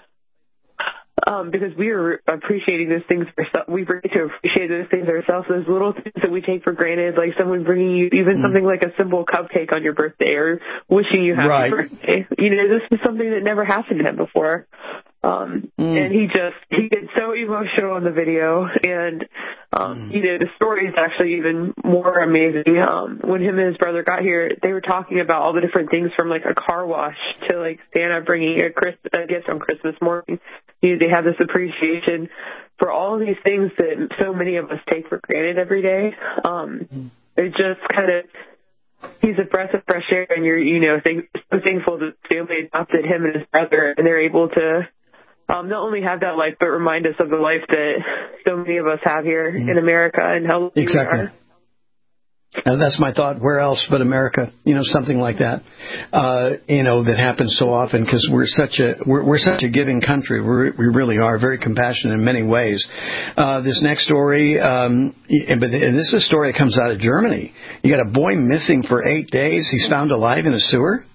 G: Um, because we are appreciating those things ourselves. We forget to appreciate those things ourselves, those little things that we take for granted, like someone bringing you even mm. something like a simple cupcake on your birthday, or wishing you happy right. birthday. You know, this is something that never happened to him before. Um, mm. And he just, he gets so emotional in the video. And, um, mm. you know, the story is actually even more amazing. Um, when him and his brother got here, they were talking about all the different things, from like a car wash to like Santa bringing a, Chris, a gift on Christmas morning. You know, they have this appreciation for all of these things that so many of us take for granted every day. Um, mm. It just kind of, he's a breath of fresh air, and you're, you know, think, so thankful that the family adopted him and his brother, and they're able to Um, not only have that life, but remind us of the life that so many of us have here mm. in America, and how lucky
M: exactly.
G: we are.
M: And that's my thought. Where else but America? You know, something like that. Uh, you know, that happens so often, because we're such a we're, we're such a giving country. We're, we really are very compassionate in many ways. Uh, this next story, um, but and this is a story that comes out of Germany. You got a boy missing for eight days. He's found alive in a sewer.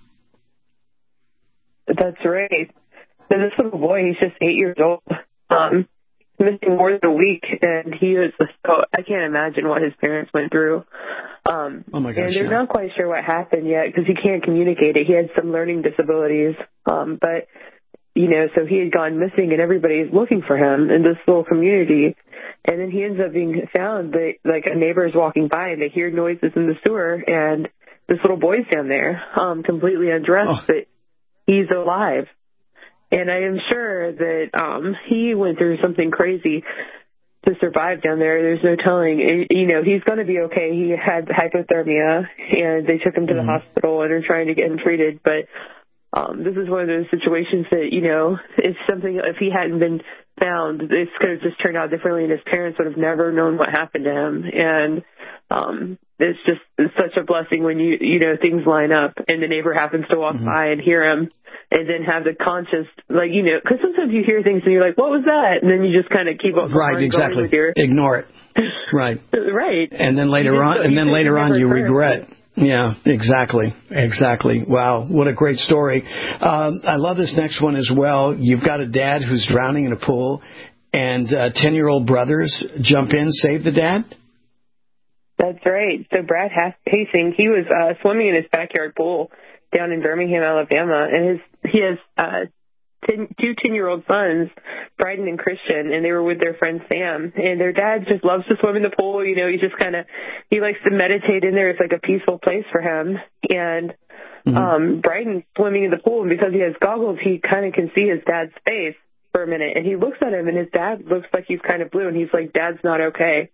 G: That's right. So this little boy, he's just eight years old, um, missing more than a week, and he was so, I can't imagine what his parents went through. Um,
M: oh my gosh,
G: and they're
M: yeah.
G: not quite sure what happened yet, because he can't communicate it. He had some learning disabilities, um, but, you know, so he had gone missing, and everybody's looking for him in this little community. And then he ends up being found, but, like, a neighbor is walking by, and they hear noises in the sewer, and this little boy's down there, um, completely undressed, oh. but he's alive. And I am sure that um, he went through something crazy. to survive down there. There's no telling. You know, he's going to be okay. He had hypothermia, and they took him to mm-hmm. the hospital and are trying to get him treated. But um, this is one of those situations that, you know, it's something, if he hadn't been found, this could have just turned out differently, and his parents would have never known what happened to him. And um, it's just it's such a blessing when, you you know, things line up and the neighbor happens to walk mm-hmm. by and hear him, and then have the conscious, like, you know, because sometimes you hear things and you're like, what was that? And then you just kind of keep up.
M: Right, exactly.
G: With your...
M: Ignore it. Right.
G: Right.
M: And then later on, and then later on you regret. Yeah, exactly. Exactly. Wow. What a great story. Um, I love this next one as well. You've got a dad who's drowning in a pool, and uh, ten-year-old brothers jump in, save the dad?
G: That's right. So Brad Hastings, he was uh, swimming in his backyard pool down in Birmingham, Alabama, and his he has uh, ten, two ten-year-old sons, Bryden and Christian, and they were with their friend Sam. And their dad just loves to swim in the pool. You know, he just kind of he likes to meditate in there. It's like a peaceful place for him. And mm-hmm. um, Bryden's swimming in the pool, and because he has goggles, he kind of can see his dad's face for a minute. And he looks at him, and his dad looks like he's kind of blue, and he's like, "Dad's not okay."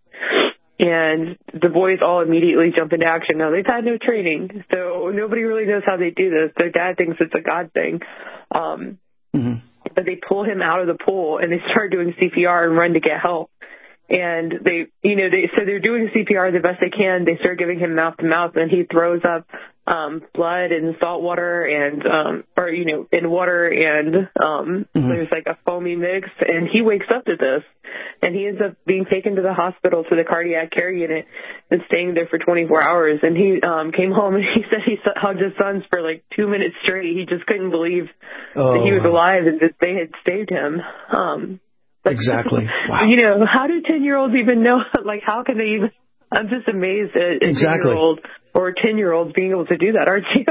G: And the boys all immediately jump into action. Now, they've had no training, so nobody really knows how they do this. Their dad thinks it's a God thing. Um, mm-hmm. But they pull him out of the pool, and they start doing C P R and run to get help. And they, you know, they, so they're doing C P R the best they can. They start giving him mouth to mouth, and he throws up um, blood and salt water and, um, or, you know, in water, and um, mm-hmm. there's like a foamy mix, and he wakes up to this, and he ends up being taken to the hospital to the cardiac care unit and staying there for twenty-four hours. And he um, came home, and he said he hugged his sons for like two minutes straight. He just couldn't believe oh, that he was alive and that they had saved him. Um,
M: Exactly. Wow.
G: You know, how do ten-year-olds even know? Like, how can they even? I'm just amazed at a exactly. ten-year-old or ten-year-olds being able to do that, aren't you?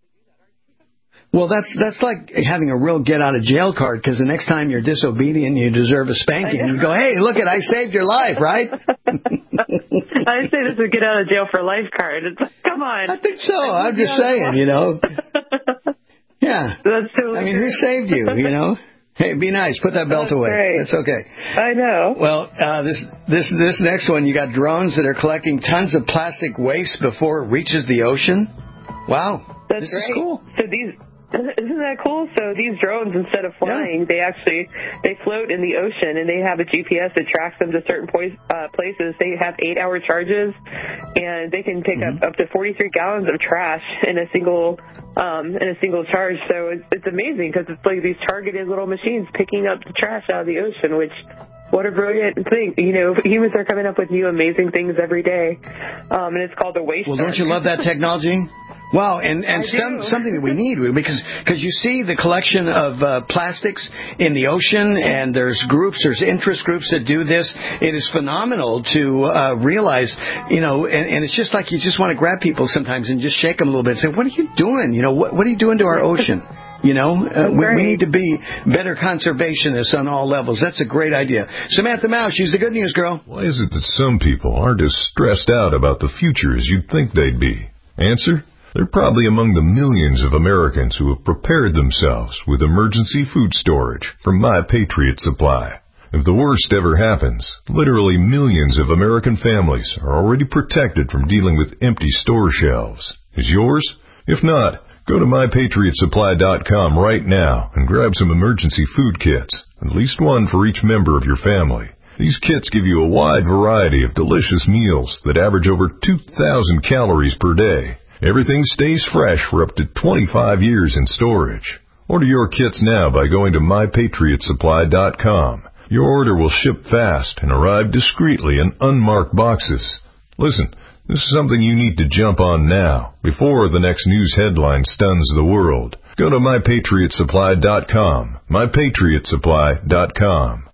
M: Well, that's that's like having a real get-out-of-jail card, because the next time you're disobedient, you deserve a spanking. You go, hey, look it, I saved your life, right?
G: I say this is a get-out-of-jail-for-life card. It's like, come on.
M: I think so. I'm just saying, you know. Yeah.
G: That's totally
M: I mean,
G: true.
M: who saved you, you know? Hey, be nice. Put that belt
G: That's
M: away.
G: Great.
M: That's okay.
G: I know.
M: Well, uh, this this this next one, you got drones that are collecting tons of plastic waste before it reaches the ocean. Wow.
G: That's
M: this
G: right.
M: is cool.
G: So these, isn't that cool? So these drones, instead of flying, yeah. they actually they float in the ocean, and they have a G P S that tracks them to certain po- uh, places. They have eight-hour charges, and they can pick mm-hmm. up up to forty-three gallons of trash in a single um, in a single charge. So it's, it's amazing, because it's like these targeted little machines picking up the trash out of the ocean, which. What a brilliant thing. You know, humans are coming up with new amazing things every day. Um, and it's called the waste
M: Well,
G: shark.
M: don't you love that technology? Wow, and, and some, something that we need, because because you see the collection of uh, plastics in the ocean, and there's groups, there's interest groups that do this. It is phenomenal to uh, realize, you know, and, and it's just like you just want to grab people sometimes and just shake them a little bit and say, what are you doing? You know, what, what are you doing to our ocean? You know, uh, we, we need to be better conservationists on all levels. That's a great idea. Samantha Mouse, she's the good news girl.
C: Why is it that some people aren't as stressed out about the future as you'd think they'd be? Answer? They're probably among the millions of Americans who have prepared themselves with emergency food storage from My Patriot Supply. If the worst ever happens, literally millions of American families are already protected from dealing with empty store shelves. Is yours? If not, go to my patriot supply dot com right now and grab some emergency food kits, at least one for each member of your family. These kits give you a wide variety of delicious meals that average over two thousand calories per day. Everything stays fresh for up to twenty-five years in storage. Order your kits now by going to my patriot supply dot com. Your order will ship fast and arrive discreetly in unmarked boxes. Listen, this is something you need to jump on now, before the next news headline stuns the world. Go to my patriot supply dot com, my patriot supply dot com.